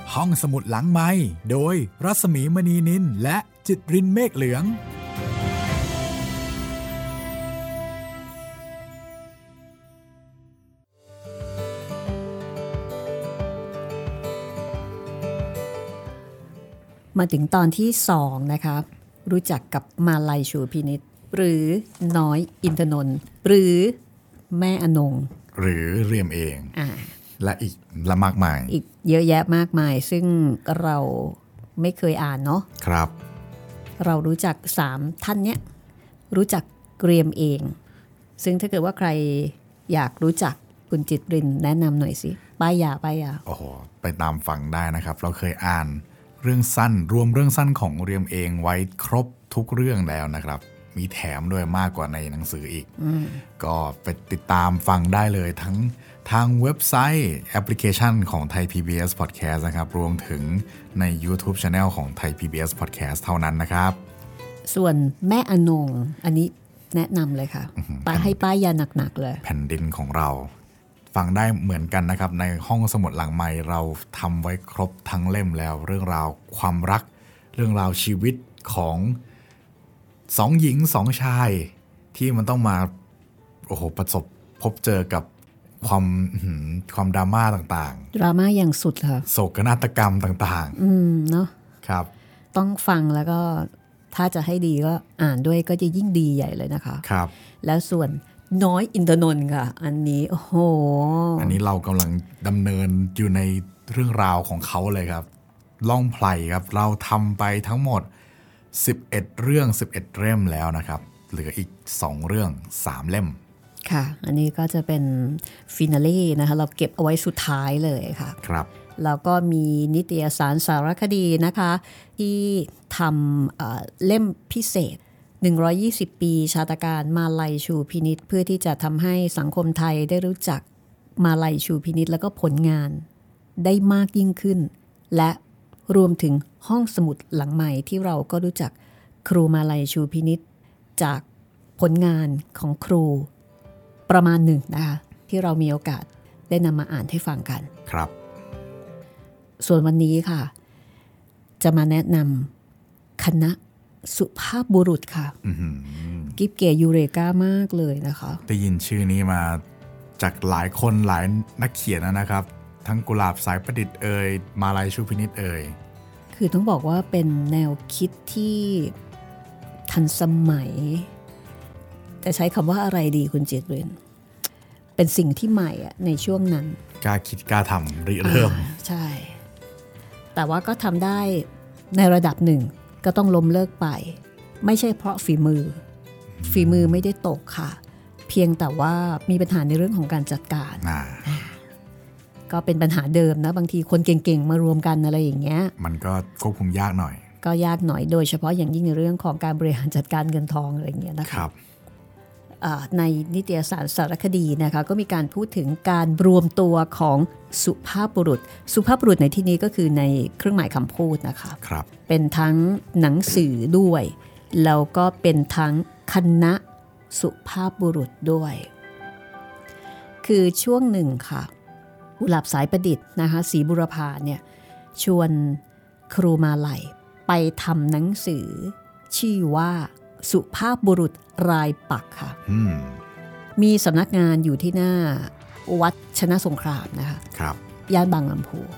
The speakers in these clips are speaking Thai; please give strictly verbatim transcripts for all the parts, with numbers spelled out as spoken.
ห้องสมุดหลังไมค์โดยรัศมีมณีนินและจิตรินเมฆเหลืองมาถึงตอนที่สองนะคะรู้จักกับมาลัยชูพินิจหรือน้อยอินทนนท์หรือแม่อนงหรือเรียมเองอ่าและอีกละมากมายอีกเยอะแยะมากมายซึ่งเราไม่เคยอ่านเนาะครับเรารู้จักสามท่านเนี้ยรู้จักเรียมเองซึ่งถ้าเกิดว่าใครอยากรู้จักคุณจิตรินแนะนำหน่อยสิป้ายยาป้ายยาโอ้โหไปตามฟังได้นะครับเราเคยอ่านเรื่องสั้นรวมเรื่องสั้นของเรียมเองไว้ครบทุกเรื่องแล้วนะครับมีแถมด้วยมากกว่าในหนังสืออีกก็ไปติดตามฟังได้เลยทั้งทางเว็บไซต์แอปพลิเคชันของ Thai พี บี เอส Podcast นะครับรวมถึงใน YouTube Channel ของ Thai พี บี เอส Podcast เท่านั้นนะครับส่วนแม่อนงอันนี้แนะนำเลยค่ะป้าให้ป้ายยาหนักๆเลยแผ่นดินของเราฟังได้เหมือนกันนะครับในห้องสมุดหลังไมค์เราทำไว้ครบทั้งเล่มแล้วเรื่องราวความรักเรื่องราวชีวิตของสองหญิงสองชายที่มันต้องมาโอ้โหประสบพบเจอกับความความดราม่าต่างๆดราม่าอย่างสุดค่ะโศกนาฏกรรมต่างๆอืมเนาะครับต้องฟังแล้วก็ถ้าจะให้ดีก็อ่านด้วยก็จะยิ่งดีใหญ่เลยนะคะครับแล้วส่วนน้อยอินทนนท์ค่ะอันนี้โอ้โหอันนี้เรากำลังดำเนินอยู่ในเรื่องราวของเขาเลยครับล่องไพลครับเราทำไปทั้งหมดสิบเอ็ดเรื่องสิบเอ็ดเล่มแล้วนะครับเหลืออีกสองเรื่องสามเล่มค่ะอันนี้ก็จะเป็นฟินาเล่นะคะเราเก็บเอาไว้สุดท้ายเลยค่ะครับแล้วก็มีนิตยสารสารคดีนะคะที่ทำเอ่อเล่มพิเศษหนึ่งร้อยยี่สิบปีชาตการมาลัยชูพินิจเพื่อที่จะทำให้สังคมไทยได้รู้จักมาลัยชูพินิจแล้วก็ผลงานได้มากยิ่งขึ้นและรวมถึงห้องสมุดหลังใหม่ที่เราก็รู้จักครูมาลัยชูพินิจจากผลงานของครูประมาณหนึ่งนะคะที่เรามีโอกาสได้นำมาอ่านให้ฟังกันครับส่วนวันนี้ค่ะจะมาแนะนำคณะสุภาพบุรุษค่ะกิ๊บเก๋ยูเรกามากเลยนะคะได้ยินชื่อนี้มาจากหลายคนหลายนักเขียนนะครับทั้งกุหลาบสายประดิษฐ์เอ่ยมาลัยชูพินิจเอ่ยคือต้องบอกว่าเป็นแนวคิดที่ทันสมัยแต่ใช้คำว่าอะไรดีคุณเจตรินเป็นสิ่งที่ใหม่อะในช่วงนั้นกล้าคิดกล้าทำริเริ่มใช่แต่ว่าก็ทำได้ในระดับหนึ่งก็ต้องล้มเลิกไปไม่ใช่เพราะฝีมือฝีมือไม่ได้ตกค่ะเพียงแต่ว่ามีปัญหาในเรื่องของการจัดการก็เป็นปัญหาเดิมนะบางทีคนเก่งๆมารวมกันอะไรอย่างเงี้ยมันก็ควบคุมยากหน่อยก็ยากหน่อยโดยเฉพาะอย่างยิ่งในเรื่องของการบริหารจัดการเงินทองอะไรอย่างเงี้ยนะคะในนิตยสารสารคดีนะคะก็มีการพูดถึงการรวมตัวของสุภาพบุรุษสุภาพบุรุษในที่นี้ก็คือในเครื่องหมายคำพูดนะคะครับเป็นทั้งหนังสือด้วยแล้วก็เป็นทั้งคณะสุภาพบุรุษด้วยคือช่วงหนึ่งค่ะกุหลาบสายประดิษฐ์นะคะศรีบุรพาเนี่ยชวนครูมาลัยไปทำหนังสือชื่อว่าสุภาพบุรุษรายปักค่ะมีสำนักงานอยู่ที่หน้าวัดชนะสงครามนะคะครับย่านบางลำพู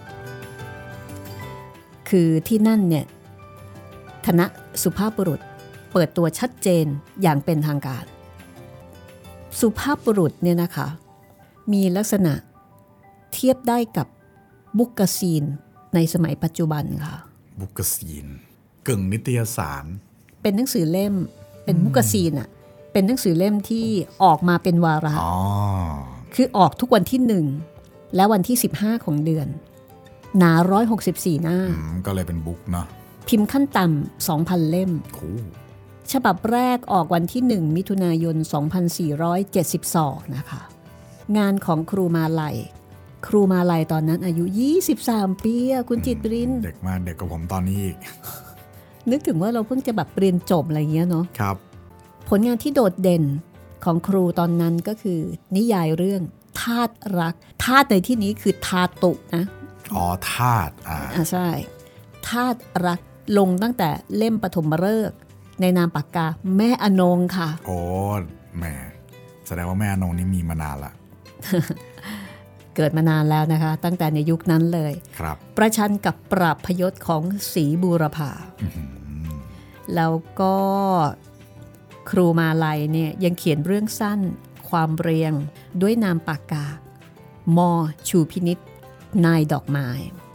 คือที่นั่นเนี่ยคณะสุภาพบุรุษเปิดตัวชัดเจนอย่างเป็นทางการสุภาพบุรุษเนี่ยนะคะมีลักษณะเทียบได้กับบุ๊กกาซีนในสมัยปัจจุบันค่ะบุ๊กกาซีนกึ่งนิตยสารเป็นหนังสือเล่มเป็นบุ๊กกาซีนอ่ะเป็นหนังสือเล่มที่ออกมาเป็นวาระคือออกทุกวันที่หนึ่งและวันที่สิบห้าของเดือนหนาหนึ่งร้อยหกสิบสี่หน้าก็เลยเป็นบุ๊กเนาะพิมพ์ขั้นต่ำ สองพัน เล่มฉบับแรกออกวันที่หนึ่งมิถุนายนสองพันสี่ร้อยเจ็ดสิบสองนะคะงานของครูมาลัยครูมาลัยตอนนั้นอายุยี่สิบสามปีคุณจิตรินเด็กมากเด็กกว่าผมตอนนี้อีกนึกถึงว่าเราเพิ่งจะแบบเรียนจบอะไรเงี้ยเนาะครับผลงานที่โดดเด่นของครูตอนนั้นก็คือนิยายเรื่องทาสรักทาสในที่นี้คือทาตุนะอ๋อธาตุอ่าอ่าใช่ธาตุรักลงตั้งแต่เล่มปฐมฤกษ์ในนามปากกาแม่อนงค่ะโอ้แหมแสดงว่าแม่อนงนี่มีมานานละเกิดมานานแล้วนะคะตั้งแต่ในยุคนั้นเลยครับประชันกับปราบพยศของศรีบูรพาแล้วก็ครูมาลัยเนี่ยยังเขียนเรื่องสั้นความเรียงด้วยนามปากกามอชูพินิจนายดอกไม้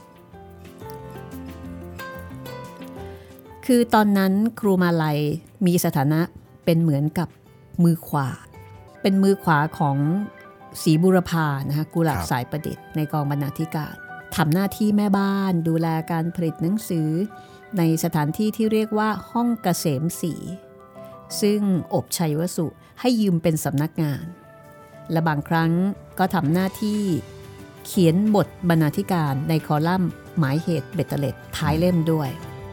คือตอนนั้นครูมาลัยมีสถานะเป็นเหมือนกับมือขวาเป็นมือขวาของศรีบูรพานะคะกุหลาบสายประดิษฐ์ในกองบรรณาธิการทำหน้าที่แม่บ้านดูแลการผลิตหนังสือในสถานที่ที่เรียกว่าห้องเกษมศรีซึ่งอบชัยวสุให้ยืมเป็นสำนักงานและบางครั้งก็ทำหน้าที่เขียนบทบรรณาธิการในคอลัมน์หมายเหตุเบ็ดเตล็ดท้ายเล่มด้วย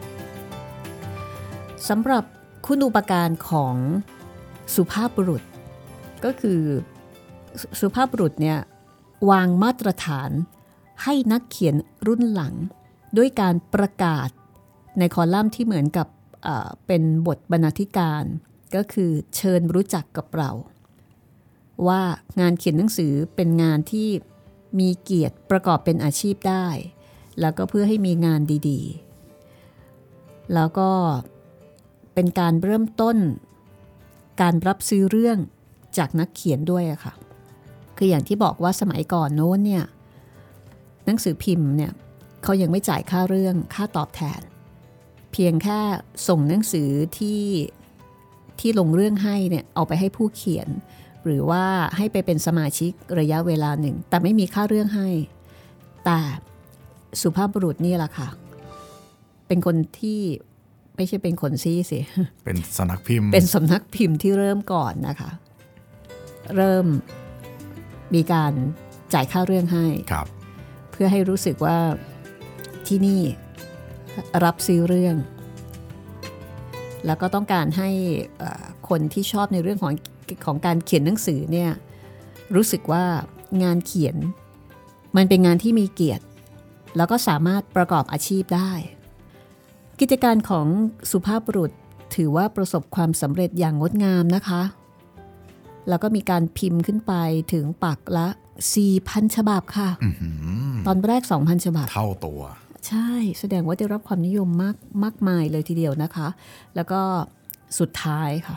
สำหรับคุณูปการของสุภาพบุรุษก็คือสุภาพบุรุษเนี่ยวางมาตรฐานให้นักเขียนรุ่นหลังด้วยการประกาศในคอลัมน์ที่เหมือนกับเอ่อเป็นบทบรรณาธิการก็คือเชิญรู้จักกับเราว่างานเขียนหนังสือเป็นงานที่มีเกียรติประกอบเป็นอาชีพได้แล้วก็เพื่อให้มีงานดีๆแล้วก็เป็นการเริ่มต้นการรับซื้อเรื่องจากนักเขียนด้วยอะค่ะคืออย่างที่บอกว่าสมัยก่อนโน้นเนี่ยหนังสือพิมพ์เนี่ยเขายังไม่จ่ายค่าเรื่องค่าตอบแทนเพียงแค่ส่งหนังสือที่ที่ลงเรื่องให้เนี่ยเอาไปให้ผู้เขียนหรือว่าให้ไปเป็นสมาชิกระยะเวลาหนึ่งแต่ไม่มีค่าเรื่องให้แต่สุภาพบุรุษนี่แหละค่ะเป็นคนที่ไม่ใช่เป็นคนซี่สิเป็นสำนักพิมพ์เป็นสำนักพิมพ์ที่เริ่มก่อนนะคะเริ่มมีการจ่ายค่าเรื่องให้เพื่อให้รู้สึกว่าที่นี่รับซื้อเรื่องแล้วก็ต้องการให้คนที่ชอบในเรื่องของของการเขียนหนังสือเนี่ยรู้สึกว่างานเขียนมันเป็นงานที่มีเกียรติแล้วก็สามารถประกอบอาชีพได้กิจการของสุภาพบุรุษถือว่าประสบความสำเร็จอย่างงดงามนะคะแล้วก็มีการพิมพ์ขึ้นไปถึงปักละ สี่พัน ฉบับค่ะตอนแรก สองพัน ฉบับเท่าตัวใช่แสดงว่าได้รับความนิยมมากมากมายเลยทีเดียวนะคะแล้วก็สุดท้ายค่ะ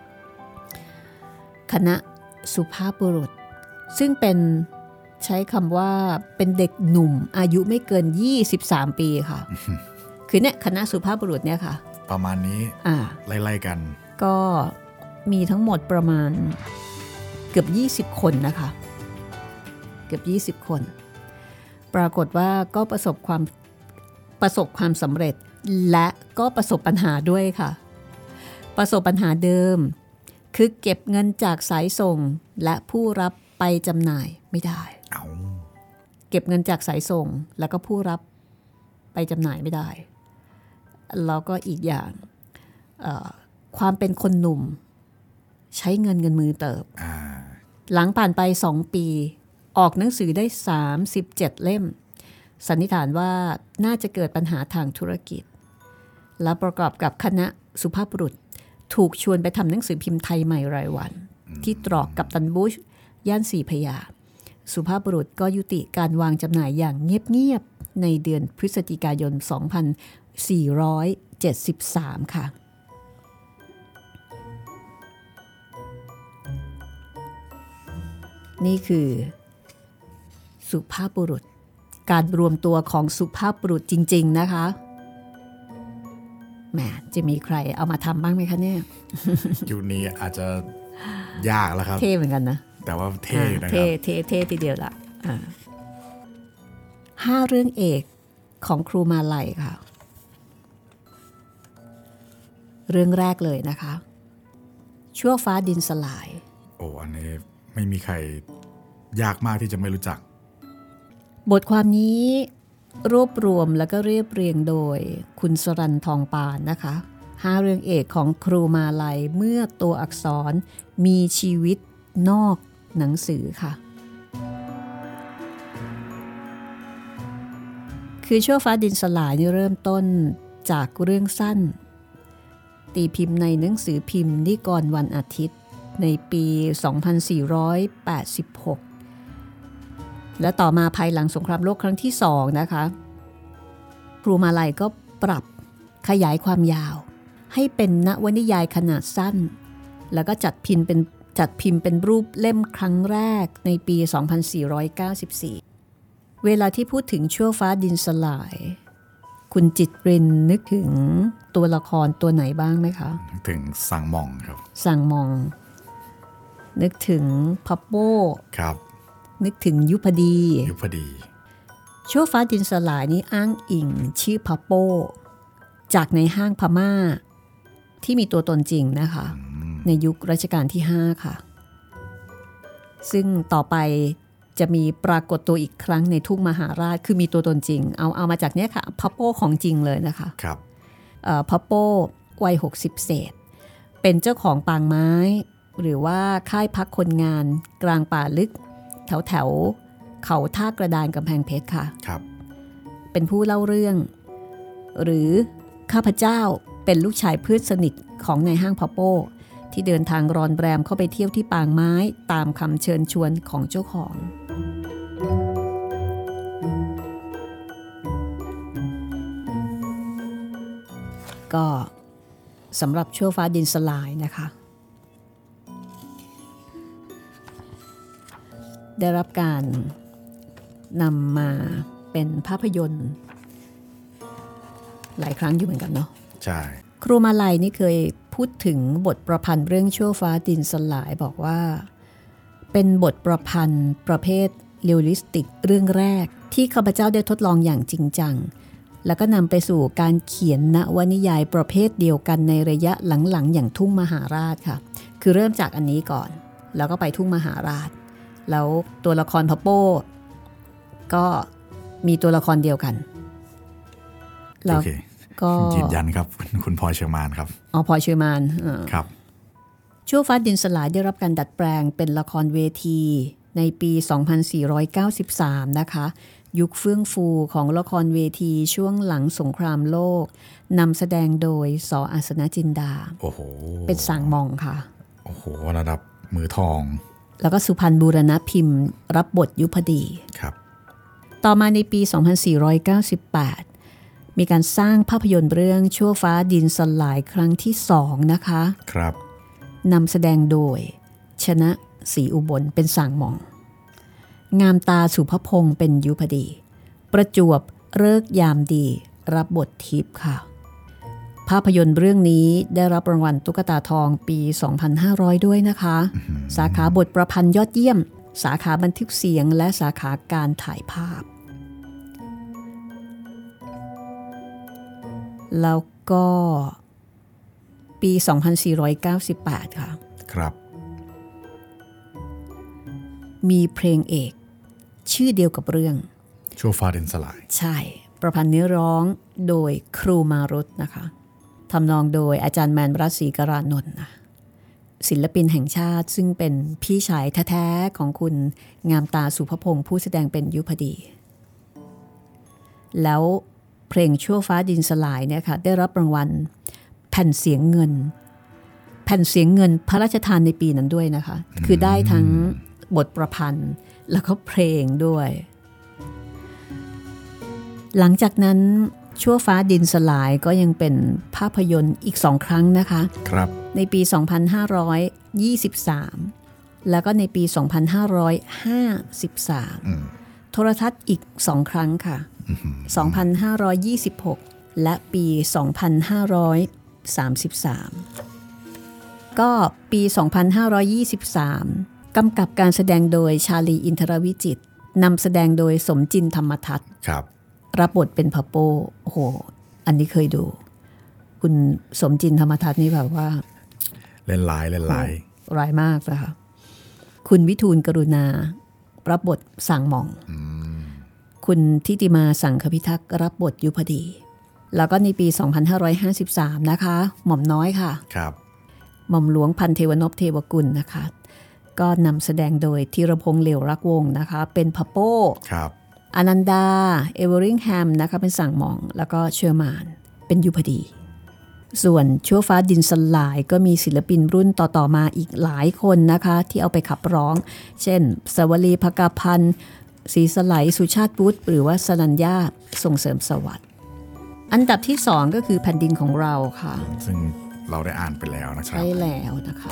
คณะสุภาพบุรุษซึ่งเป็นใช้คำว่าเป็นเด็กหนุ่มอายุไม่เกินยี่สิบสามปีค่ะ คือเนี่ยคณะสุภาพบุรุษเนี่ยค่ะประมาณนี้ไล่ๆกันก็มีทั้งหมดประมาณเกือบยี่สิบคนนะคะเกือบยี่สิบคนปรากฏว่าก็ประสบความประสบความสำเร็จและก็ประสบปัญหาด้วยค่ะประสบปัญหาเดิมคือเก็บเงินจากสายส่งและผู้รับไปจำหน่ายไม่ได้เอาเก็บเงินจากสายส่งแล้วก็ผู้รับไปจำหน่ายไม่ได้แล้วก็อีกอย่างความเป็นคนหนุ่มใช้เงินเงินมือเติบหลังผ่านไปสองปีออกหนังสือได้สามสิบเจ็ดเล่มสันนิษฐานว่าน่าจะเกิดปัญหาทางธุรกิจและประกอบกับคณะสุภาพบุรุษถูกชวนไปทำหนังสือพิมพ์ไทยใหม่รายวันที่ตรอกกับตันบุชย่านสี่พระยาสุภาพบุรุษก็ยุติการวางจำหน่ายอย่างเงียบๆในเดือนพฤศจิกายนสองพันสี่ร้อยเจ็ดสิบสามค่ะนี่คือสุภาพบุรุษการรวมตัวของสุภาพบุรุษจริงๆนะคะแหมจะมีใครเอามาทำบ้างไหมคะเนี่ยยุคนี้อาจจะยากแล้วครับเท่เหมือนกันนะแต่ว่าเท่นะครับเท่เท่เท่ทีเดียวละห้าเรื่องเอกของครูมาลัยค่ะเรื่องแรกเลยนะคะชั่วฟ้าดินสลายโอ้อันนี้ไม่มีใครยากมากที่จะไม่รู้จักบทความนี้รวบรวมแล้วก็เรียบเรียงโดยคุณสรัญทองปานนะคะห้าเรื่องเอกของครูมาลัยเมื่อตัวอักษรมีชีวิตนอกหนังสือค่ะคือชั่วฟ้าดินสลายนี่เริ่มต้นจากเรื่องสั้นตีพิมพ์ในหนังสือพิมพ์นิกรวันอาทิตย์ในปี สองพันสี่ร้อยแปดสิบหก และต่อมาภายหลังสงครามโลกครั้งที่สองนะคะครูมาลัยก็ปรับขยายความยาวให้เป็นนวนิยายขนาดสั้นแล้วก็จัดพิมพ์เป็นจัดพิมพ์เป็นรูปเล่มครั้งแรกในปี สองพันสี่ร้อยเก้าสิบสี่ เวลาที่พูดถึงชั่วฟ้าดินสลายคุณจิตรินนึกถึงตัวละครตัวไหนบ้างไหมคะนึกถึงสั่งมองครับสั่งมองนึกถึงพับโป้ครับนึกถึงยุพดียุพดีชั่วฟ้าดินสลายนี้อ้างอิงชื่อพับโป้จากในห้างพม่าที่มีตัวตนจริงนะคะในยุครัชกาลที่ห้าค่ะซึ่งต่อไปจะมีปรากฏตัวอีกครั้งในทุ่งมหาราชคือมีตัวตนจริงเอาเอามาจากเนี้ยค่ะพับโป้ของจริงเลยนะคะครับพับโป้วัยหกสิบเศษเป็นเจ้าของปางไม้หรือว่าค่ายพักคนงานกลางป่าลึกแถวแถวเขาท่ากระดานกำแพงเพชรค่ะครับเป็นผู้เล่าเรื่องหรือข้าพเจ้าเป็นลูกชายเพื่อนสนิทของนายห้างพับโป้ที่เดินทางรอนแรมเข้าไปเที่ยวที่ปางไม้ตามคำเชิญชวนของเจ้าของก็สำหรับชั่วฟ้าดินสลายนะคะได้รับการนำมาเป็นภาพยนตร์หลายครั้งอยู่เหมือนกันเนาะใช่ครูมาลัยนี่เคยพูดถึงบทประพันธ์เรื่องชั่วฟ้าดินสลายบอกว่าเป็นบทประพันธ์ประเภทเรียลลิสติกเรื่องแรกที่ข้าพเจ้าได้ทดลองอย่างจริงจังแล้วก็นำไปสู่การเขียนนวนิยายประเภทเดียวกันในระยะหลังๆอย่างทุ่งมหาราชค่ะคือเริ่มจากอันนี้ก่อนแล้วก็ไปทุ่งมหาราชแล้วตัวละครพับโป้ก็มีตัวละครเดียวกันแล้วก็ยืนยันครับคุณพลอยเชอร์มานครับอ๋อพลอยเชอร์มานครับชั่วฟ้าดินสลายได้รับการดัดแปลงเป็นละครเวทีในปี สองพันสี่ร้อยเก้าสิบสาม นะคะยุคเฟื่องฟูของละครเวทีช่วงหลังสงครามโลกนำแสดงโดยส.อาสนะจินดาโอ้โหเป็นสางมองค่ะโอ้โหระดับมือทองแล้วก็สุพรรณบูรณพิมพ์รับบทยุพดีครับต่อมาในปี สองพันสี่ร้อยเก้าสิบแปด มีการสร้างภาพยนตร์เรื่องชั่วฟ้าดินสลายครั้งที่สองนะคะครับนำแสดงโดยชนะศรีอุบลเป็นสางมองงามตาสุภพงศ์เป็นยุพดีประจวบฤกษ์ยามดีรับบททิพย์ค่ะภาพยนตร์เรื่องนี้ได้รับรางวัลตุ๊กตาทองปี สองพันห้าร้อย ด้วยนะคะสาขาบทประพันธ์ยอดเยี่ยมสาขาบันทึกเสียงและสาขาการถ่ายภาพแล้วก็ปี สองพันสี่ร้อยเก้าสิบแปด ค่ะครับมีเพลงเอกชื่อเดียวกับเรื่องชั่วฟ้าดินสลายใช่ประพันธ์เนื้อร้องโดยครูมารุตนะคะทำนองโดยอาจารย์แมนรัตน์ศรีกรานนท์นะศิลปินแห่งชาติซึ่งเป็นพี่ชายแท้ๆของคุณงามตาสุภพงศ์ผู้แสดงเป็นยุพดีแล้วเพลงชั่วฟ้าดินสลายเนี่ยค่ะได้รับรางวัลแผ่นเสียงเงินแผ่นเสียงเงินพระราชทานในปีนั้นด้วยนะคะคือได้ทั้งบทประพันธ์แล้วก็เพลงด้วยหลังจากนั้นชั่วฟ้าดินสลายก็ยังเป็นภาพยนตร์อีกสองครั้งนะคะครับในปี สองพันห้าร้อยยี่สิบสาม แล้วก็ในปี สองพันห้าร้อยห้าสิบสาม โทรทัศน์อีกสองครั้งค่ะ สองพันห้าร้อยยี่สิบหก และปี สองพันห้าร้อยสามสิบสาม ก็ปี สองพันห้าร้อยยี่สิบสามกำกับการแสดงโดยชาลีอินทรวิจิตรนำแสดงโดยสมจินธรรมทัศน์ครับรับบทเป็นพับโป้โอ้โหอันนี้เคยดูคุณสมจินธรรมทัศน์นี่แบบว่าเล่นลายเล่นลายร้ายมากนะคะคุณวิทูลกรุณารับบทสางหม่องคุณทิติมาสังคพิทักษ์รับบทยุพดีแล้วก็ในปี สองพันห้าร้อยห้าสิบสาม นะคะหม่อมน้อยค่ะครับหม่อมหลวงพันเทวนพเทวกุลนะคะก็นำแสดงโดยธีรพงษ์เหลวรักวงศ์นะคะเป็นพับโป้ครับอนันดาเอเวอริงแฮมนะคะเป็นสั่งหมองแล้วก็เชอร์มานเป็นยุพดีส่วนชั่วฟ้าดินสลายก็มีศิลปินรุ่นต่อๆมาอีกหลายคนนะคะที่เอาไปขับร้องเช่นสวลีภกพันธ์ศรีสไลสุชาติวุฒิหรือว่าสนัญญาส่งเสริมสวัสดิ์อันดับที่สองก็คือแผ่นดินของเราค่ะซึ่งเราได้อ่านไปแล้วนะครับใช่แล้วนะคะ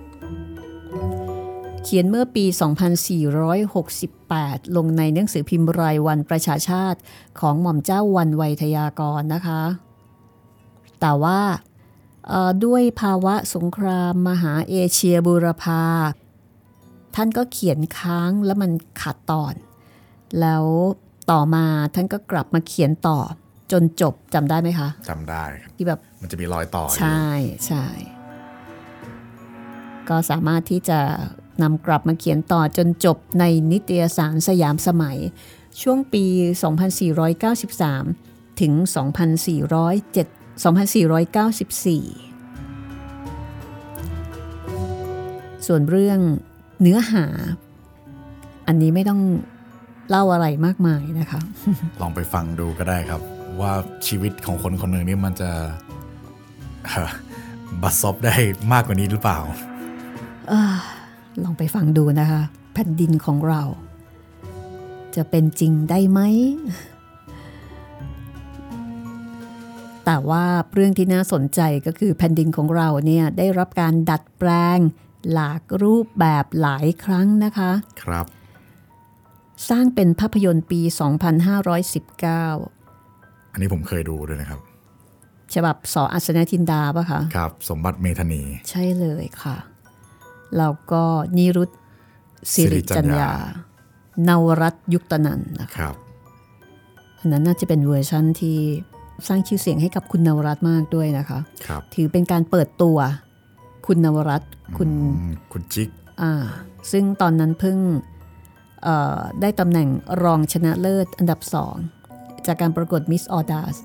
เขียนเมื่อปี สองพันสี่ร้อยหกสิบแปด ลงในหนังสือพิมพ์รายวันประชาชาติของหม่อมเจ้าวันไวทยากรนะคะแต่ว่าด้วยภาวะสงครามมหาเอเชียบูรพาท่านก็เขียนค้างแล้วมันขาดตอนแล้วต่อมาท่านก็กลับมาเขียนต่อจนจบจำได้ไหมคะจำได้ครับที่แบบมันจะมีรอยต่อใช่ใช่ก็สามารถที่จะนำกลับมาเขียนต่อจนจบในนิตยสารสยามสมัยช่วงปี สองพันสี่ร้อยเก้าสิบสาม ถึง สองพันสี่ร้อยเจ็ด สองพันสี่ร้อยเก้าสิบสี่ ส่วนเรื่องเนื้อหาอันนี้ไม่ต้องเล่าอะไรมากมายนะคะลองไปฟังดูก็ได้ครับว่าชีวิตของคนคนหนึ่งนี่มันจะบัดซบได้มากกว่านี้หรือเปล่าลองไปฟังดูนะคะแผ่นดินของเราจะเป็นจริงได้ไหมแต่ว่าเรื่องที่น่าสนใจก็คือแผ่นดินของเราเนี่ยได้รับการดัดแปลงหลากรูปแบบหลายครั้งนะคะครับสร้างเป็นภาพยนตร์ปี สองพันห้าร้อยสิบเก้าอันนี้ผมเคยดูด้วยนะครับฉบับส.อัศนทินดาป่ะคะครับสมบัติเมธานีใช่เลยค่ะแล้วก็นิรุตศิริจัญญานวรัตน์ยุคตนันท์นะครับอันนั้นน่าจะเป็นเวอร์ชั่นที่สร้างชื่อเสียงให้กับคุณนวรัตน์มากด้วยนะคะครับถือเป็นการเปิดตัวคุณนวรัตน์คุณคุณจิ๊กอ่าซึ่งตอนนั้นเพิ่งได้ตำแหน่งรองชนะเลิศอันดับสองจากการประกวด Miss Audace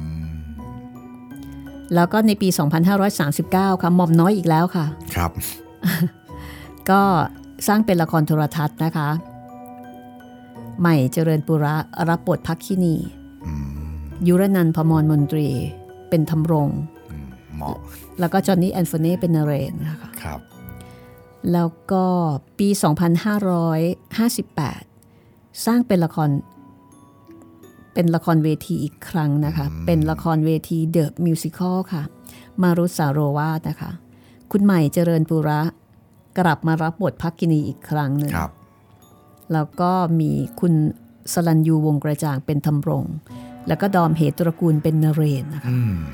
แล้วก็ในปี สองพันห้าร้อยสามสิบเก้า ค่ะหม่อมน้อยอีกแล้วค่ะครับก็สร้างเป็นละครโทรทัศน์นะคะใหม่เจริญปุระรับบทภักคินียุรนันท์ พมรมนตรีเป็นธำรงเหมาะแล้วก็จอห์นนี่แอนโฟเน่เป็นนเรศนะคะครับแล้วก็ปี สองพันห้าร้อยห้าสิบแปด สร้างเป็นละครเป็นละครเวทีอีกครั้งนะคะเป็นละครเวทีเดอะมิวสิคอลค่ะมารุสาโรวาทนะคะคุณใหม่เจริญปุระกลับมารับบทภักคินีอีกครั้งหนึ่งแล้วก็มีคุณสลัญยูวงกระจ่างเป็นธำรงแล้วก็ดอมเหตระกูลเป็นนเรศนะคะ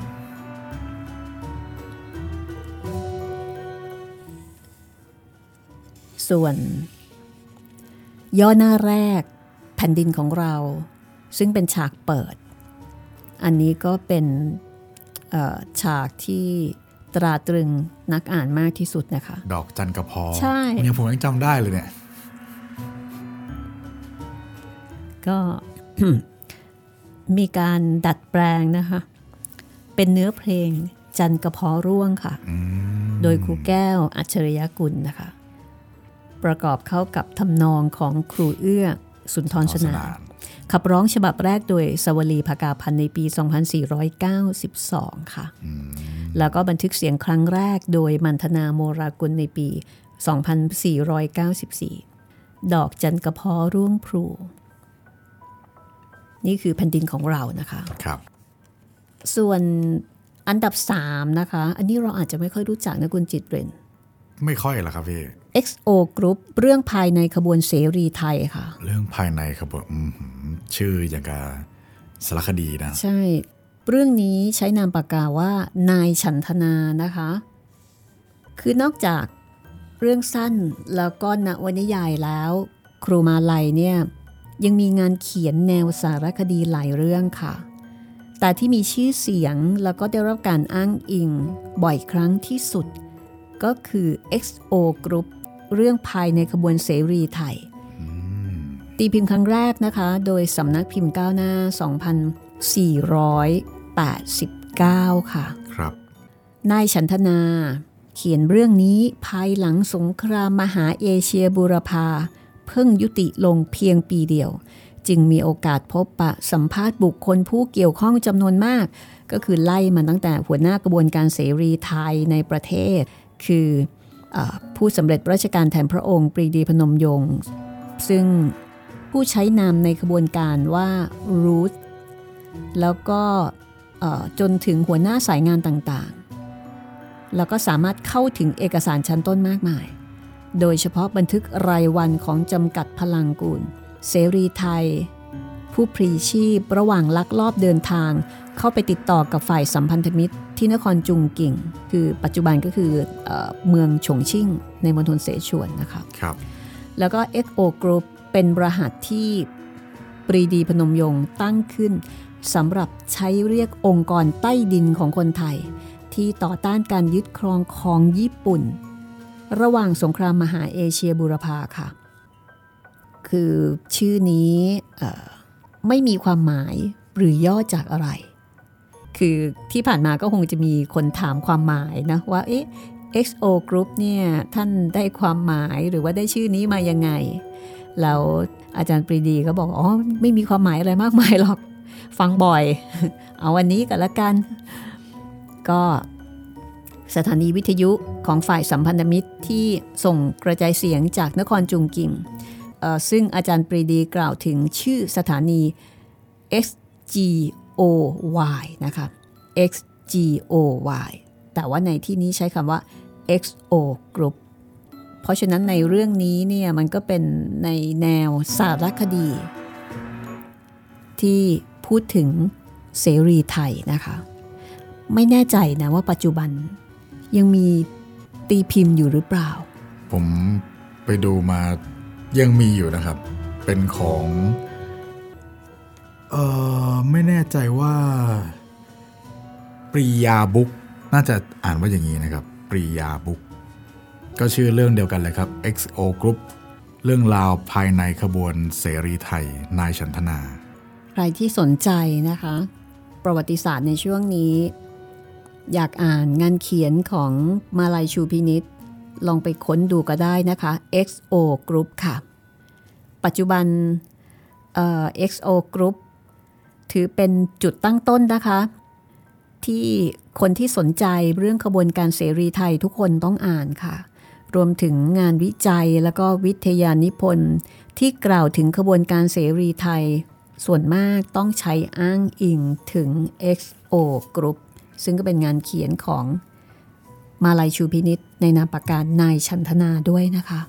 ส่วนย่อหน้าแรกแผ่นดินของเราซึ่งเป็นฉากเปิดอันนี้ก็เป็นฉากที่ตราตรึงนักอ่านมากที่สุดนะคะดอกจันกระพอใช่เนี่ยผมยังจำได้เลยเนี่ยก็ มีการดัดแปลงนะคะเป็นเนื้อเพลงจันกระพอร่วงค่ะโดยครูแก้วอัจฉริยกุลนะคะประกอบเข้ากับทำนองของครูเอื้อสุนทรชนานขับร้องฉบับแรกโดยสวลีภกาพันธ์ในปี สองพันสี่ร้อยเก้าสิบสอง ค่ะแล้วก็บันทึกเสียงครั้งแรกโดยมันธนาโมรากุลในปี สองพันสี่ร้อยเก้าสิบสี่ ดอกจันกระพอร่วงพลูนี่คือแผ่นดินของเรานะคะครับส่วนอันดับสามนะคะอันนี้เราอาจจะไม่ค่อยรู้จักนะคุณจิตเรนไม่ค่อยหรอครับพี่เอ็กซ์ โอ Group เรื่องภายในขบวนเสรีไทยค่ะเรื่องภายในขบวนชื่ออย่างกับสารคดีนะใช่เรื่องนี้ใช้นามปากกาว่านายฉันทนานะคะคือนอกจากเรื่องสั้นแล้วก็นวนิยายแล้วครูมาลัยเนี่ยยังมีงานเขียนแนวสารคดีหลายเรื่องค่ะแต่ที่มีชื่อเสียงแล้วก็ได้รับการอ้างอิงบ่อยครั้งที่สุดก็คือ เอ็กซ์ โอ Group เรื่องภายในขบวนเสรีไทยตีพิมพ์ครั้งแรกนะคะโดยสำนักพิมพ์ก้าวหน้า สองพันสี่ร้อยแปดสิบเก้า ค่ะครับนายฉันทนาเขียนเรื่องนี้ภายหลังสงครามมหาเอเชียบูรพาเพิ่งยุติลงเพียงปีเดียวจึงมีโอกาสพบปะสัมภาษณ์บุคคลผู้เกี่ยวข้องจำนวนมากก็คือไล่มาตั้งแต่หัวหน้ากระบวนการเสรีไทยในประเทศคือผู้สำเร็จราชการแทนพระองค์ปรีดีพนมยงค์ซึ่งผู้ใช้นามในขบวนการว่ารูธแล้วก็จนถึงหัวหน้าสายงานต่างๆแล้วก็สามารถเข้าถึงเอกสารชั้นต้นมากมายโดยเฉพาะบันทึกรายวันของจำกัดพลังกูลเสรีไทยผู้พลีชีพระหว่างลักลอบเดินทางเข้าไปติดต่อกับฝ่ายสัมพันธมิตรที่นครจุงกิ่งคือปัจจุบันก็คือเอ่อเมืองฉงชิ่งในมณฑลเสฉวนนะคะครับแล้วก็ เอ็กซ์ โอ Group เป็นรหัสที่ปรีดีพนมยงค์ตั้งขึ้นสำหรับใช้เรียกองค์กรใต้ดินของคนไทยที่ต่อต้านการยึดครองของญี่ปุ่นระหว่างสงครามมหาเอเชียบูรพาค่ะคือชื่อนี้ไม่มีความหมายหรือย่อจากอะไรคือที่ผ่านมาก็คงจะมีคนถามความหมายนะว่าเอ๊ะ เอ็กซ์ โอ Group เนี่ยท่านได้ความหมายหรือว่าได้ชื่อนี้มายังไงแล้วอาจารย์ปรีดีก็บอกอ๋อไม่มีความหมายอะไรมากมายหรอกฟังบ่อยเอาวันนี้กันละกันก็สถานีวิทยุของฝ่ายสัมพันธมิตรที่ส่งกระจายเสียงจากนครจุงกิ่งซึ่งอาจารย์ปรีดีกล่าวถึงชื่อสถานี เอ็กซ์ จี โอ วาย นะคะ เอ็กซ์ จี โอ วาย แต่ว่าในที่นี้ใช้คำว่า เอ็กซ์ โอ Group เพราะฉะนั้นในเรื่องนี้เนี่ยมันก็เป็นในแนวสารคดีที่พูดถึงเสรีไทยนะคะไม่แน่ใจนะว่าปัจจุบันยังมีตีพิมพ์อยู่หรือเปล่าผมไปดูมายังมีอยู่นะครับเป็นของเออไม่แน่ใจว่าปรียาบุ๊กน่าจะอ่านว่าอย่างนี้นะครับปรียาบุ๊กก็ชื่อเรื่องเดียวกันเลยครับ เอ็กซ์ โอ Group เรื่องราวภายในขบวนเสรีไทยนายฉันทนาใครที่สนใจนะคะประวัติศาสตร์ในช่วงนี้อยากอ่านงานเขียนของมาลัยชูพินิจลองไปค้นดูก็ได้นะคะ เอ็กซ์ โอ Group ค่ะปัจจุบันเอ่อ เอ็กซ์ โอ Group ถือเป็นจุดตั้งต้นนะคะที่คนที่สนใจเรื่องขบวนการเสรีไทยทุกคนต้องอ่านค่ะรวมถึงงานวิจัยแล้วก็วิทยานิพนธ์ที่กล่าวถึงขบวนการเสรีไทยส่วนมากต้องใช้อ้างอิงถึง เอ็กซ์ โอ Group ซึ่งก็เป็นงานเขียนของมาลัยชูพินิจในนามปากกานายชันทนาด้วยนะคะ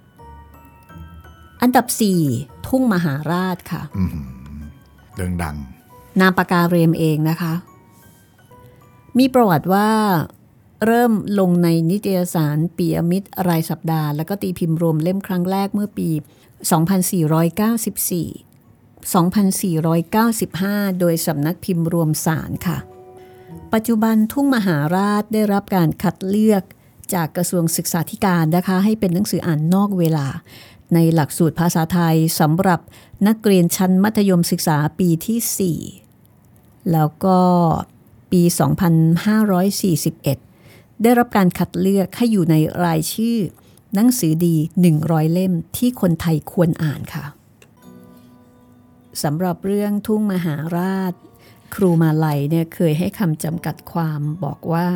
อันดับสี่ทุ่งมหาราชค่ะเรื่องดังนามปากกาเรมเองนะคะมีประวัติว่าเริ่มลงในนิตยสารปียมิตรรายสัปดาห์แล้วก็ตีพิมพ์รวมเล่มครั้งแรกเมื่อปีสองพันสี่ร้อยเก้าสิบสี่ สองพันสี่ร้อยเก้าสิบห้าโดยสำนักพิมพ์รวมสารค่ะปัจจุบันทุ่งมหาราชได้รับการคัดเลือกจากกระทรวงศึกษาธิการนะคะให้เป็นหนังสืออ่านนอกเวลาในหลักสูตรภาษาไทยสำหรับนักเรียนชั้นมัธยมศึกษาปีที่สี่แล้วก็ปีสองพันห้าร้อยสี่สิบเอ็ดได้รับการคัดเลือกให้อยู่ในรายชื่อหนังสือดีหนึ่งร้อยเล่มที่คนไทยควรอ่านค่ะสำหรับเรื่องทุ่งมหาราชครูมาลัยเนี่ยเคยให้คำจำกัดความบอกว่า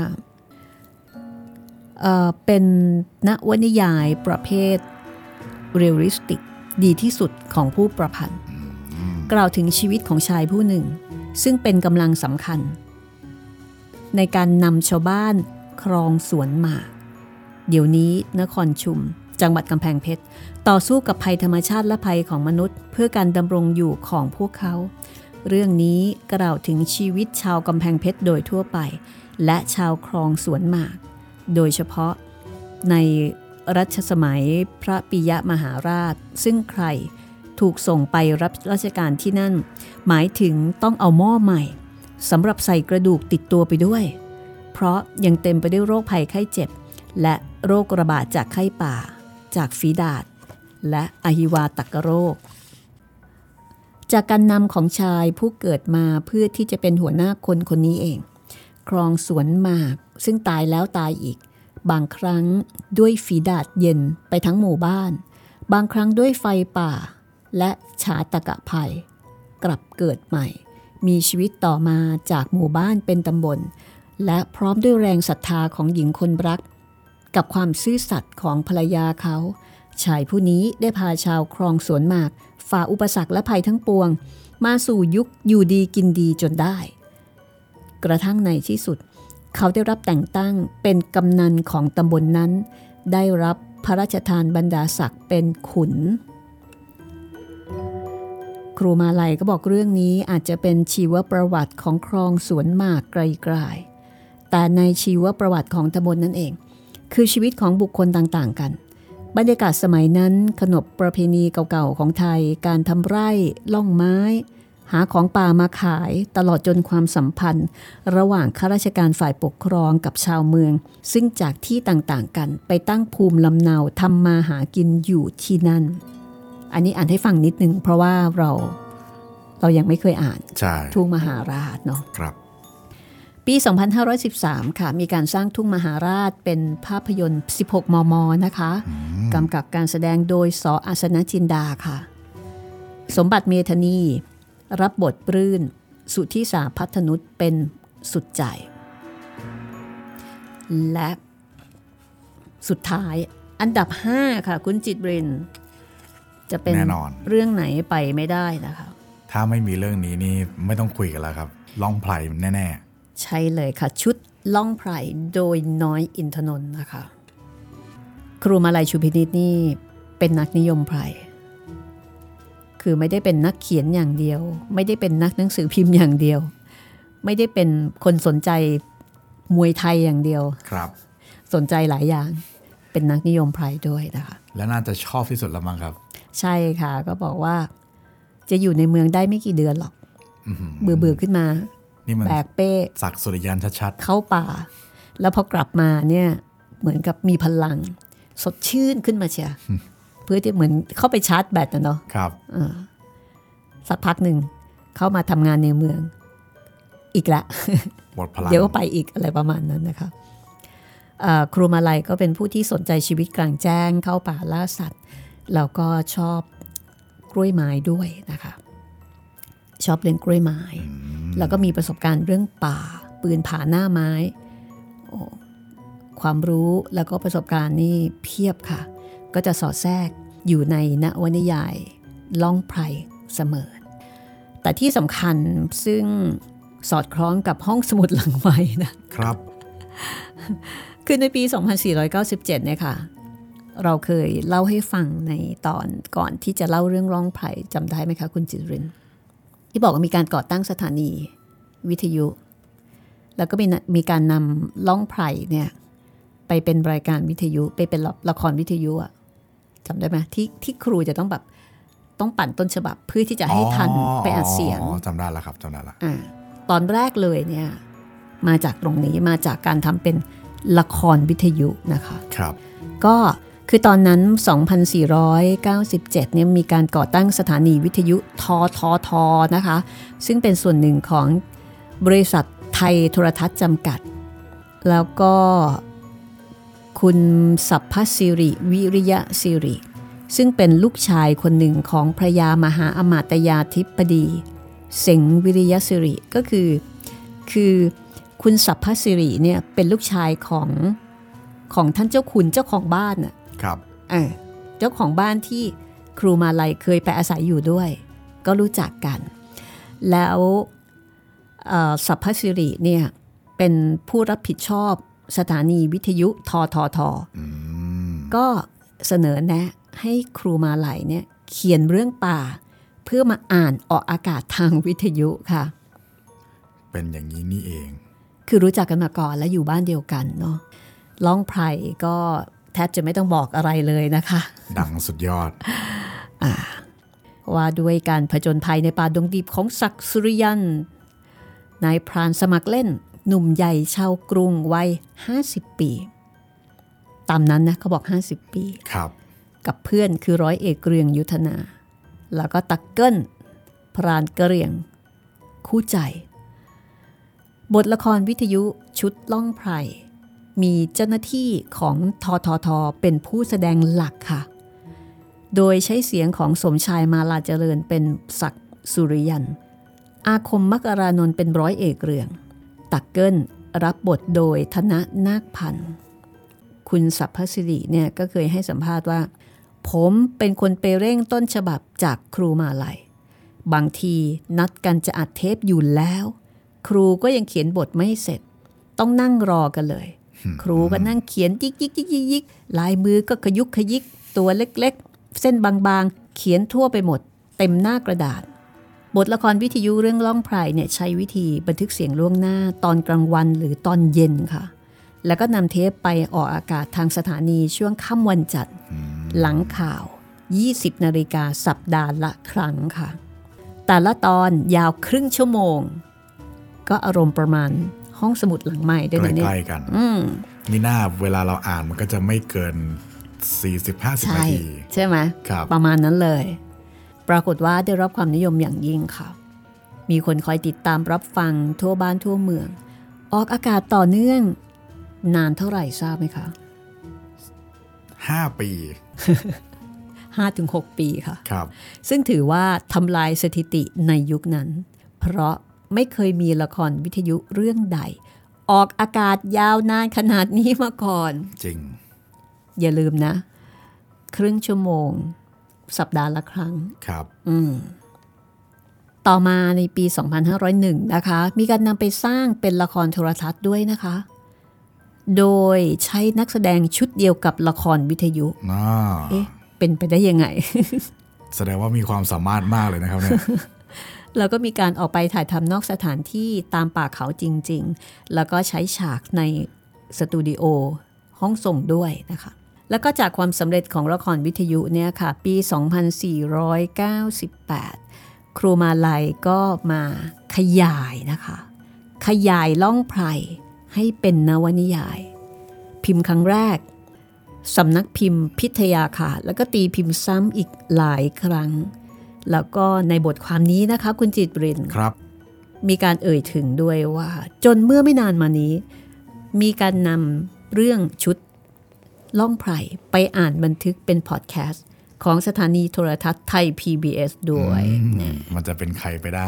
เอ่อเป็นนวนิยายประเภทเรียลลิสติกดีที่สุดของผู้ประพันธ์กล่าวถึงชีวิตของชายผู้หนึ่งซึ่งเป็นกำลังสำคัญในการนำชาวบ้านครองสวนหมากเดี๋ยวนี้นครชุมจังหวัดกำแพงเพชรต่อสู้กับภัยธรรมชาติและภัยของมนุษย์เพื่อการดำรงอยู่ของพวกเขาเรื่องนี้กล่าวถึงชีวิตชาวกำแพงเพชรโดยทั่วไปและชาวครองสวนหมากโดยเฉพาะในรัชสมัยพระปิยมหาราชซึ่งใครถูกส่งไปรับราชการที่นั่นหมายถึงต้องเอาหม้อใหม่สำหรับใส่กระดูกติดตัวไปด้วยเพราะยังเต็มไปด้วยโรคภัยไข้เจ็บและโรคระบาดจากไข้ป่าจากฝีดาษและอหิวาตกโรคจากการนำของชายผู้เกิดมาเพื่อที่จะเป็นหัวหน้าคนคนนี้เองครองสวนหมากซึ่งตายแล้วตายอีกบางครั้งด้วยฝีดาษเย็นไปทั้งหมู่บ้านบางครั้งด้วยไฟป่าและชาตกะภัยกลับเกิดใหม่มีชีวิตต่อมาจากหมู่บ้านเป็นตำบลและพร้อมด้วยแรงศรัทธาของหญิงคนรักกับความซื่อสัตย์ของภรรยาเขาชายผู้นี้ได้พาชาวครองสวนหมากฝ่าอุปสรรคและภัยทั้งปวงมาสู่ยุคอยู่ดีกินดีจนได้กระทั่งในที่สุดเขาได้รับแต่งตั้งเป็นกำนันของตำบลนนั้นได้รับพระราชทานบรรดาศักดิ์เป็นขุนครูมาลัยก็บอกเรื่องนี้อาจจะเป็นชีวประวัติของครองสวนหมากไกลๆแต่ในชีวประวัติของตำบล น, นั่นเองคือชีวิตของบุคคลต่างๆกันบรรยากาศสมัยนั้นขนบประเพณีเก่าๆของไทยการทำไร่ล่องไม้หาของป่ามาขายตลอดจนความสัมพันธ์ระหว่างข้าราชการฝ่ายปกครองกับชาวเมืองซึ่งจากที่ต่างๆกันไปตั้งภูมิลำเนาทำมาหากินอยู่ที่นั่นอันนี้อ่านให้ฟังนิดนึงเพราะว่าเราเรายังไม่เคยอ่านทุ่งมหาราชเนาะครับปี สองพันห้าร้อยสิบสาม ค่ะมีการสร้างทุ่งมหาราชเป็นภาพยนตร์ สิบหก มม. นะคะกำกับการแสดงโดยส.อาสนจินดาค่ะสมบัติเมธานีรับบทปรื่นสุทธิสาพัฒนุชเป็นสุดใจและสุดท้ายอันดับห้าค่ะคุณจิตรินจะเป็นเรื่องไหนไปไม่ได้นะคะถ้าไม่มีเรื่องนี้นี่ไม่ต้องคุยกันแล้วครับล่องไพรแน่ๆใช่เลยค่ะชุดล่องไพรโดยน้อยอินทนนท์นะคะครูมาลัยชูพินิจนี่เป็นนักนิยมไพรคือไม่ได้เป็นนักเขียนอย่างเดียวไม่ได้เป็นนักหนังสือพิมพ์อย่างเดียวไม่ได้เป็นคนสนใจมวยไทยอย่างเดียวครับสนใจหลายอย่างเป็นนักนิยมไพรด้วยนะคะและน่าจะชอบที่สุดละมั้งครับใช่ค่ะก็บอกว่าจะอยู่ในเมืองได้ไม่กี่เดือนหรอกเบื่อเบื่อขึ้นมาแบกเป้ศักดิ์สุริยันชัดๆเข้าป่าแล้วพอกลับมาเนี่ยเหมือนกับมีพลังสดชื่นขึ้นมาเชียเพื่อที่เหมือนเข้าไปชาร์จแบตนะเนาะครับสักพักหนึ่งเข้ามาทำงานในเมืองอีกละหมดพลังเดี๋ยวก็ไปอีกอะไรประมาณนั้นนะคะครูมาลัยก็เป็นผู้ที่สนใจชีวิตกลางแจ้งเข้าป่าล่าสัตว์แล้วก็ชอบกล้วยไม้ด้วยนะคะชอบเล่นกล้วยไม้แล้วก็มีประสบการณ์เรื่องป่าปืนผาหน้าไม้ความรู้แล้วก็ประสบการณ์นี่เพียบค่ะก็จะสอดแทรกอยู่ในนวนิยายล่องไพรเสมอแต่ที่สำคัญซึ่งสอดคล้องกับห้องสมุดหลังใหม่นะครับคือในปี สองพันสี่ร้อยเก้าสิบเจ็ด เนี่ยค่ะเราเคยเล่าให้ฟังในตอนก่อนที่จะเล่าเรื่องล่องไพรจำได้ไหมคะคุณจิตรินที่บอกว่ามีการก่อตั้งสถานีวิทยุแล้วก็มีมีการนำล่องไพรเนี่ยไปเป็นรายการวิทยุไปเป็นละครวิทยุอะจำได้ไหมที่ที่ครูจะต้องแบบต้องปั่นต้นฉบับเพื่อที่จะให้ทันไปอัดเสียงจำได้แล้วครับจำได้แล้วตอนแรกเลยเนี่ยมาจากตรงนี้มาจากการทำเป็นละครวิทยุนะคะครับก็คือตอนนั้น สองพันสี่ร้อยเก้าสิบเจ็ด เนี่ยมีการก่อตั้งสถานีวิทยุทททนะคะซึ่งเป็นส่วนหนึ่งของบริษัทไทยโทรทัศน์จำกัดแล้วก็คุณสัพพสิริวิริยะสิริซึ่งเป็นลูกชายคนหนึ่งของพระยามหาอมาตยาธิบดีเสงวิริยะสิริก็คือคือคุณสัพพสิริเนี่ยเป็นลูกชายของของท่านเจ้าคุณเจ้าของบ้านน่ะครับเออเจ้าของบ้านที่ครูมาลัยเคยไปอาศัยอยู่ด้วยก็รู้จักกันแล้วสัพพสิริเนี่ยเป็นผู้รับผิดชอบสถานีวิทยุทททก็เสนอแนะให้ครูมาลัยเนี่ยเขียนเรื่องป่าเพื่อมาอ่านออกอากาศทางวิทยุค่ะเป็นอย่างนี้นี่เองคือรู้จักกันมาก่อนและอยู่บ้านเดียวกันเนาะล่องไพรก็แทบจะไม่ต้องบอกอะไรเลยนะคะดังสุดยอดอ่าว่าด้วยการผจญภัยในป่าดงดิบของศักดิ์สุริยันนายพรานสมัครเล่นหนุ่มใหญ่ชาวกรุงวัยห้าสิบปีตามนั้นนะเขาบอกห้าสิบปีครับกับเพื่อนคือร้อยเอกเกรียงยุทธนาแล้วก็ตักเกิลพรานเกรียงคู่ใจบทละครวิทยุชุดล่องไพรมีเจ้าหน้าที่ของทททเป็นผู้แสดงหลักค่ะโดยใช้เสียงของสมชายมาลาเจริญเป็นศักดิ์สุริยันอาคมมกรานนท์เป็นร้อยเอกเรืองตักเกิลรับบทโดยธนนาคพันธ์คุณสัพพสิริเนี่ยก็เคยให้สัมภาษณ์ว่าผมเป็นคนไปเร่งต้นฉบับจากครูมาลัยบางทีนัดกันจะอัดเทปอยู่แล้วครูก็ยังเขียนบทไม่เสร็จต้องนั่งรอกันเลยครูก็นั่งเขียนยิกยิกยิกยิกยิกลายมือก็ขยุกขยิกตัวเล็กๆเส้นบางๆเขียนทั่วไปหมดเต็มหน้ากระดาษบทละครวิทยุเรื่องล่องไพรเนี่ยใช้วิธีบันทึกเสียงล่วงหน้าตอนกลางวันหรือตอนเย็นค่ะแล้วก็นำเทปไปออกอากาศทางสถานีช่วงค่ำวันจันทร์หลังข่าวยี่สิบนาฬิกาสัปดาห์ละครั้งค่ะแต่ละตอนยาวครึ่งชั่วโมงก็อารมณ์ประมาณห้องสมุดหลังใหม่ด้วยนะเนี่ยใกล้ๆกันนี่หน้าเวลาเราอ่านมันก็จะไม่เกิน สี่สิบถึงห้าสิบ นาทีใช่ไหมประมาณนั้นเลยปรากฏว่าได้รับความนิยมอย่างยิ่งค่ะมีคนคอยติดตามรับฟังทั่วบ้านทั่วเมืองออกอากาศต่อเนื่องนานเท่าไหร่ทราบไหมคะห้าปีห้าถึงหก ปีค่ะครับซึ่งถือว่าทำลายสถิติในยุคนั้นเพราะไม่เคยมีละครวิทยุเรื่องใดออกอากาศยาวนานขนาดนี้มาก่อนจริงอย่าลืมนะครึ่งชั่วโมงสัปดาห์ละครั้งครับอืมต่อมาในปีสองพันห้าร้อยเอ็ดนะคะมีการนำไปสร้างเป็นละครโทรทัศน์ด้วยนะคะโดยใช้นักแสดงชุดเดียวกับละครวิทยุเอ๊ะเป็นไปได้ยังไงแสดงว่ามีความสามารถมากเลยนะครับเนี่ยแล้วก็มีการออกไปถ่ายทำนอกสถานที่ตามป่าเขาจริงๆแล้วก็ใช้ฉากในสตูดิโอห้องส่งด้วยนะคะแล้วก็จากความสำเร็จของละครวิทยุเนี่ยค่ะปีสองพันสี่ร้อยเก้าสิบแปดครูมาลัยก็มาขยายนะคะขยายล่องไพรให้เป็นนวนิยายพิมพ์ครั้งแรกสำนักพิมพ์พิทยาค่ะแล้วก็ตีพิมพ์ซ้ำอีกหลายครั้งแล้วก็ในบทความนี้นะคะคุณจิตรินครับมีการเอ่ยถึงด้วยว่าจนเมื่อไม่นานมานี้มีการนำเรื่องชุดล่องไพรไปอ่านบันทึกเป็นพอดแคสต์ของสถานีโทรทัศน์ไทย พี บี เอส ด้วยมันจะเป็นใครไปได้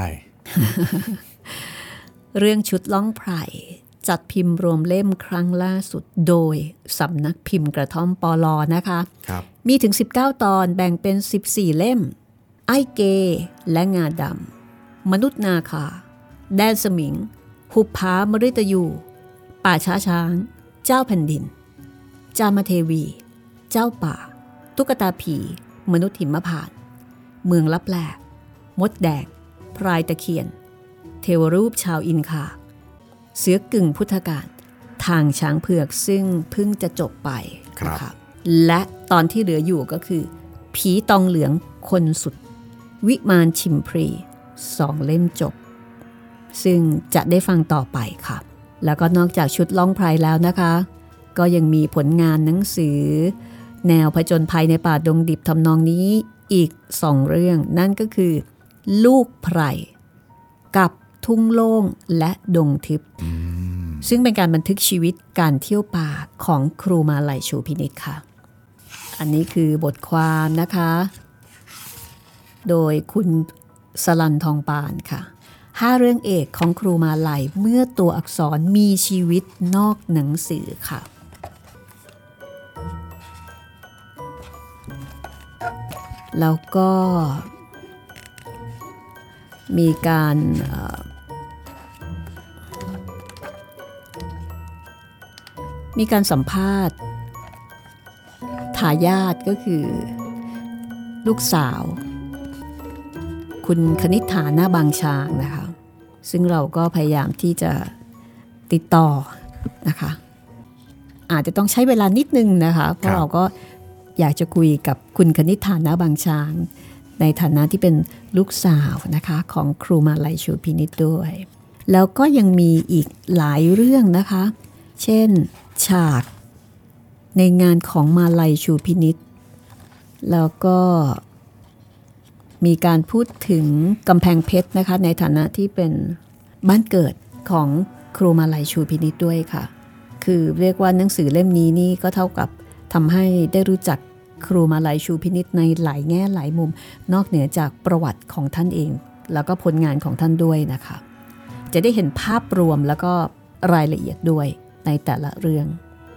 เรื่องชุดล่องไพรจัดพิมพ์รวมเล่มครั้งล่าสุดโดยสำนักพิมพ์กระท่อมปลอนะคะมีถึงสิบเก้าตอนแบ่งเป็นสิบสี่เล่มไอ้เกและงาดำมนุษย์นาคาแดนสมิงหุบผามฤตยูป่าช้าช้างเจ้าแผ่นดินจามเทวีเจ้าป่าตุ๊กตาผีมนุษย์หิมพานต์เมืองลับแลมดแดงพรายตะเคียนเทวรูปชาวอินคาเสือกึ่งพุทธกาลทางช้างเผือกซึ่งเพิ่งจะจบไปนะคะและตอนที่เหลืออยู่ก็คือผีตองเหลืองคนสุดวิมานชิมพรีสองเล่มจบซึ่งจะได้ฟังต่อไปค่ะแล้วก็นอกจากชุดล่องไพรแล้วนะคะก็ยังมีผลงานหนังสือแนวผจญภัยในป่าดงดิบทำนองนี้อีกสองเรื่องนั่นก็คือลูกไพรกับทุ่งโล่งและดงทิพย์ซึ่งเป็นการบันทึกชีวิตการเที่ยวป่าของครูมาลัยชูพินิจค่ะอันนี้คือบทความนะคะโดยคุณสลันทองปานค่ะห้าเรื่องเอกของครูมาลัยเมื่อตัวอักษรมีชีวิตนอกหนังสือค่ะแล้วก็มีการมีการสัมภาษณ์ทายาทก็คือลูกสาวคุณคณิษฐาหน้าบางช้างนะคะซึ่งเราก็พยายามที่จะติดต่อนะคะอาจจะต้องใช้เวลานิดนึงนะคะเพราะเราก็อยากจะคุยกับคุณคณิษฐาหน้าบางช้างในฐานะที่เป็นลูกสาวนะคะของครูมาลัยชูพินิจด้วยแล้วก็ยังมีอีกหลายเรื่องนะคะเช่นฉากในงานของมาลัยชูพินิจแล้วก็มีการพูดถึงกำแพงเพชรนะคะในฐานะที่เป็นบ้านเกิดของครูมาลัยชูพินิจด้วยค่ะคือเรียกว่าหนังสือเล่มนี้นี่ก็เท่ากับทำให้ได้รู้จักครูมาลัยชูพินิจในหลายแง่หลายมุมนอกเหนือจากประวัติของท่านเองแล้วก็ผลงานของท่านด้วยนะคะจะได้เห็นภาพรวมแล้วก็รายละเอียดด้วยในแต่ละเรื่อง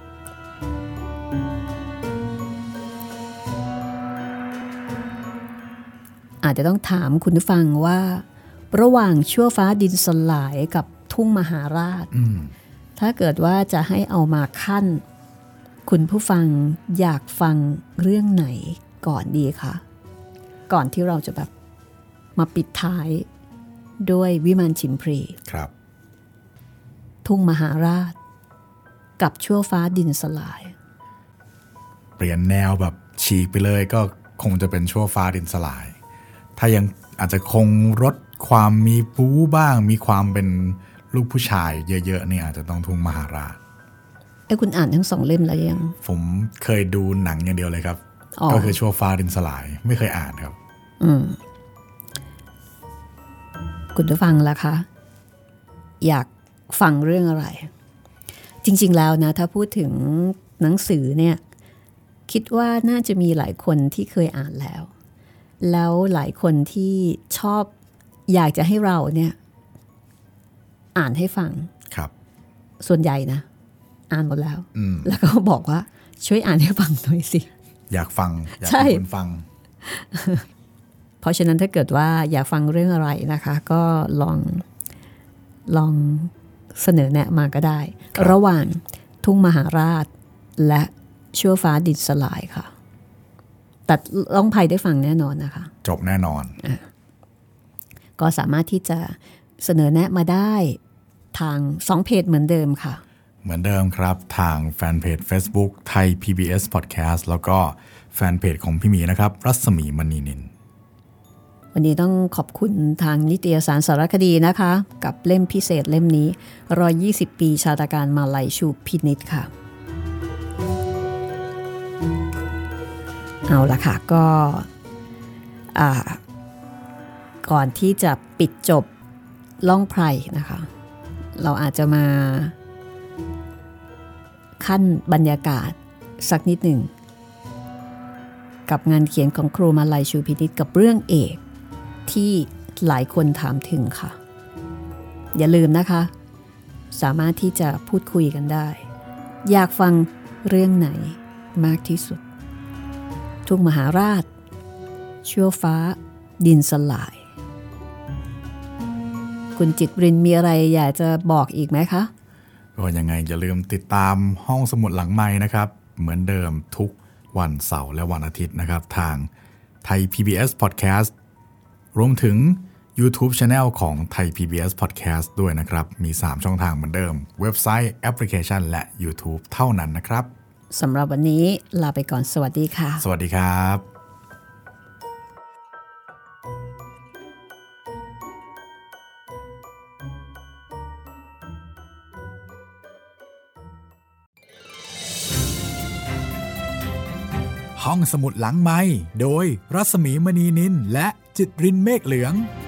อาจจะต้องถามคุณผู้ฟังว่าระหว่างชั่วฟ้าดินสลายกับทุ่งมหาราชถ้าเกิดว่าจะให้เอามาขั้นคุณผู้ฟังอยากฟังเรื่องไหนก่อนดีคะก่อนที่เราจะแบบมาปิดท้ายด้วยวิมานชิมพรีครับทุ่งมหาราชกับชั่วฟ้าดินสลายเปลี่ยนแนวแบบฉีกไปเลยก็คงจะเป็นชั่วฟ้าดินสลายถ้ายังอาจจะคงรสความมีปูบ้างมีความเป็นลูกผู้ชายเยอะๆเนี่ยอาจจะต้องทุ่งมหาราชไอ้คุณอ่านทั้งสองเล่มแล้วยังผมเคยดูหนังอย่างเดียวเลยครับก็คือชั่วฟ้าดินสลายไม่เคยอ่านครับอืมคุณผู้ฟังล่ะคะอยากฟังเรื่องอะไรจริงๆแล้วนะถ้าพูดถึงหนังสือเนี่ยคิดว่าน่าจะมีหลายคนที่เคยอ่านแล้วแล้วหลายคนที่ชอบอยากจะให้เราเนี่ยอ่านให้ฟังครับส่วนใหญ่นะอ่านหมดแล้วแล้วก็บอกว่าช่วยอ่านให้ฟังหน่อยสิอยากฟังอยากให้คนฟังเพราะฉะนั้นถ้าเกิดว่าอยากฟังเรื่องอะไรนะคะก็ลองลองเสนอแนะมาก็ได้ระหว่างทุ่งมหาราชและชั่วฟ้าดินสลายค่ะแต่ร้องไพได้ฟังแน่นอนนะคะจบแน่นอนก็สามารถที่จะเสนอแนะมาได้ทางสองเพจเหมือนเดิมค่ะเหมือนเดิมครับทางแฟนเพจ Facebook ไทย พี บี เอส Podcast แล้วก็แฟนเพจของพี่หมีนะครับรัศมีมณีนินวันนี้ต้องขอบคุณทางนิตยสารสารคดีนะคะกับเล่มพิเศษเล่มนี้หนึ่งร้อยยี่สิบปีชาตการมาลัยชูพินิจค่ะเอาละค่ะก็ก่อนที่จะปิดจบล่องไพรนะคะเราอาจจะมาขั้นบรรยากาศสักนิดหนึ่งกับงานเขียนของครูมาลัยชูพินิจกับเรื่องเอกที่หลายคนถามถึงค่ะอย่าลืมนะคะสามารถที่จะพูดคุยกันได้อยากฟังเรื่องไหนมากที่สุดทุ่งมหาราชชั่วฟ้าดินสลายคุณจิตรินมีอะไรอยากจะบอกอีกไหมคะก็ยังไงอย่าลืมติดตามห้องสมุดหลังไมค์นะครับเหมือนเดิมทุกวันเสาร์และวันอาทิตย์นะครับทางไทย พี บี เอส Podcast รวมถึง YouTube Channel ของไทย พี บี เอส Podcast ด้วยนะครับมีสามช่องทางเหมือนเดิมเว็บไซต์แอปพลิเคชันและ YouTube เท่านั้นนะครับสำหรับวันนี้ลาไปก่อนสวัสดีค่ะสวัสดีครับห้องสมุดหลังไมค์โดยรัศมีมณีนินและจิตรินเมฆเหลือง